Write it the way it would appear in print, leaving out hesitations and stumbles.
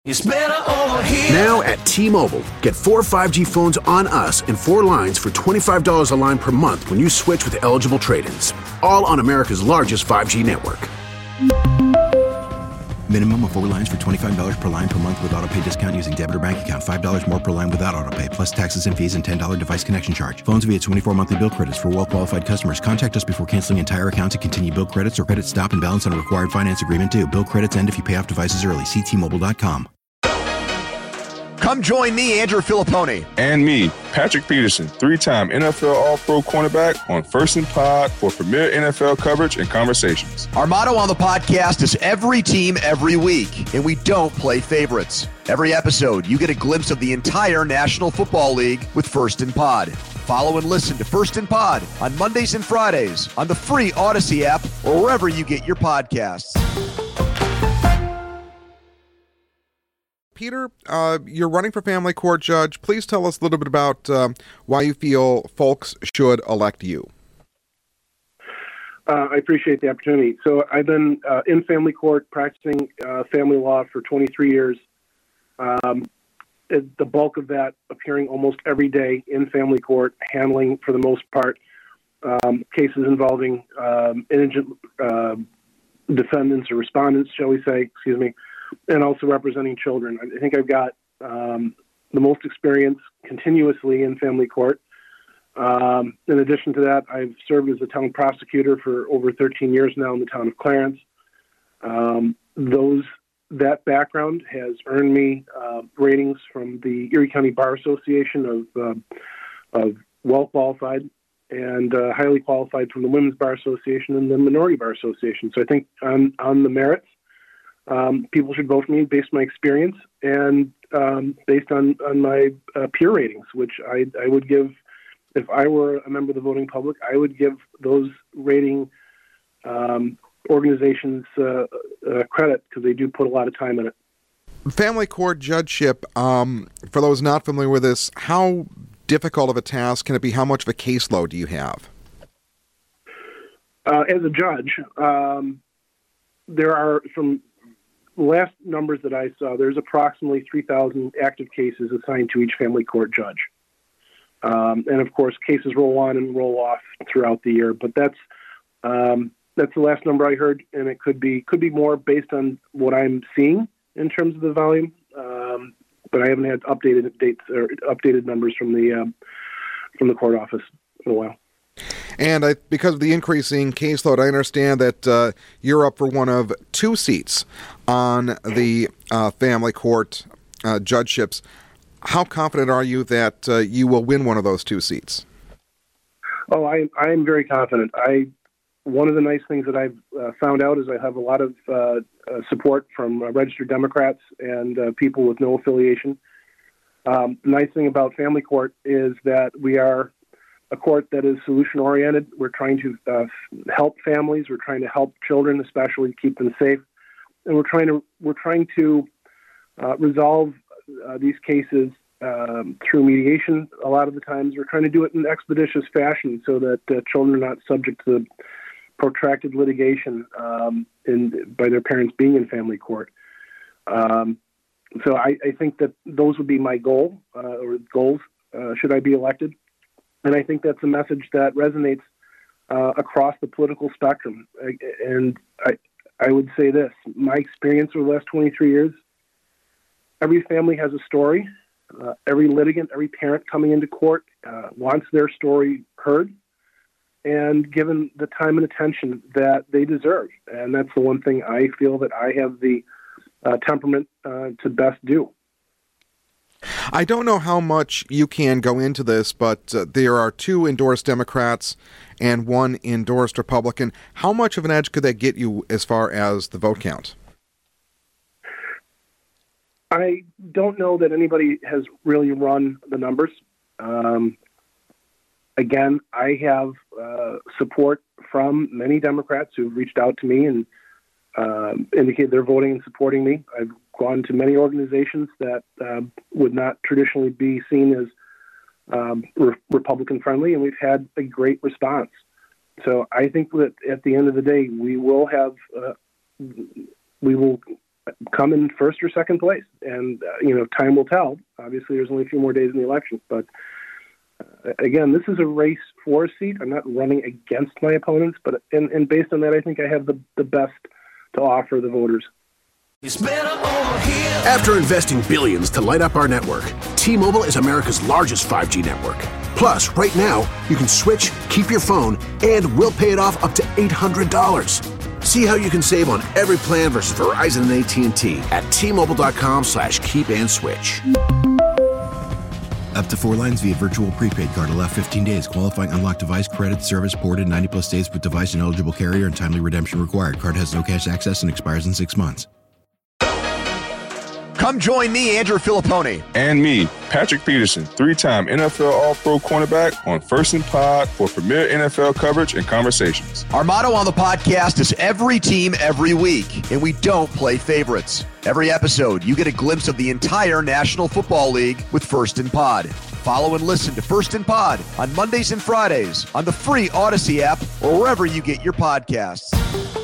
It's better over here. Now at T-Mobile, get 4 5G phones on us and 4 lines for $25 a line per month when you switch with eligible trade-ins. All on America's largest 5G network. Minimum of 4 lines for $25 per line per month with autopay discount using debit or bank account. $5 more per line without autopay, plus taxes and fees and $10 device connection charge. Phones via 24 monthly bill credits for well-qualified customers. Contact us before canceling entire account to continue bill credits or credit stop and balance on a required finance agreement due. Bill credits end if you pay off devices early. See T-Mobile.com. Come join me, Andrew Filippone. And me, Patrick Peterson, 3-time NFL All-Pro cornerback on First and Pod for premier NFL coverage and conversations. Our motto on the podcast is every team, every week, and we don't play favorites. Every episode, you get a glimpse of the entire National Football League with First and Pod. Follow and listen to First and Pod on Mondays and Fridays on the free Odyssey app or wherever you get your podcasts. Peter, you're running for family court judge. Please tell us a little bit about why you feel folks should elect you. I appreciate the opportunity. So I've been in family court practicing family law for 23 years. The bulk of that appearing almost every day in family court, handling, for the most part, cases involving indigent defendants or respondents, shall we say, and also representing children. I think I've got the most experience continuously in family court. In addition to that, I've served as a town prosecutor for over 13 years now in the town of Clarence. That background has earned me ratings from the Erie County Bar Association of well-qualified and highly qualified from the Women's Bar Association and the Minority Bar Association. So I think on the merits, people should vote for me based on my experience and based on my peer ratings, which I would give, if I were a member of the voting public, I would give those rating organizations credit because they do put a lot of time in it. Family court judgeship, for those not familiar with this, how difficult of a task can it be? How much of a caseload do you have? As a judge, there are, from last numbers that I saw, there's approximately 3,000 active cases assigned to each family court judge. And of course, cases roll on and roll off throughout the year, but that's the last number I heard, and it could be more based on what I'm seeing in terms of the volume. But I haven't had updated dates or updated numbers from the court office in a while. And because of the increasing caseload, I understand that you're up for one of 2 seats on the family court judgeships. How confident are you that you will win one of those 2 seats? Oh, I am very confident. One of the nice things that I've found out is I have a lot of support from registered Democrats and people with no affiliation. The nice thing about family court is that we are a court that is solution-oriented. We're trying to help families. We're trying to help children, especially keep them safe, and we're trying to resolve these cases through mediation. A lot of the times, we're trying to do it in an expeditious fashion so that children are not subject to protracted litigation by their parents being in family court. So I think that those would be my goals should I be elected. And I think that's a message that resonates across the political spectrum. And I would say this, my experience over the last 23 years, every family has a story. Every litigant, every parent coming into court wants their story heard and given the time and attention that they deserve. And that's the one thing I feel that I have the temperament to best do. I don't know how much you can go into this, but there are 2 endorsed Democrats and 1 endorsed Republican. How much of an edge could that get you as far as the vote count? I don't know that anybody has really run the numbers. Again, I have support from many Democrats who've reached out to me and indicated they're voting and supporting me. I've gone to many organizations that would not traditionally be seen as Republican friendly, and we've had a great response. So I think that at the end of the day, we will come in first or second place. And, time will tell. Obviously, there's only a few more days in the election. But, again, this is a race for a seat. I'm not running against my opponents. But and based on that, I think I have the best to offer the voters. After investing billions to light up our network, T-Mobile is America's largest 5G network. Plus, right now, you can switch, keep your phone, and we'll pay it off up to $800. See how you can save on every plan versus Verizon and AT&T at T-Mobile.com/keep-and-switch. Up to 4 lines via virtual prepaid card. Allow 15 days. Qualifying unlocked device credit service ported 90-plus days with device and eligible carrier and timely redemption required. Card has no cash access and expires in 6 months. Come join me, Andrew Filippone. And me, Patrick Peterson, 3-time NFL All-Pro cornerback on First and Pod for premier NFL coverage and conversations. Our motto on the podcast is every team, every week, and we don't play favorites. Every episode, you get a glimpse of the entire National Football League with First and Pod. Follow and listen to First and Pod on Mondays and Fridays on the free Odyssey app or wherever you get your podcasts.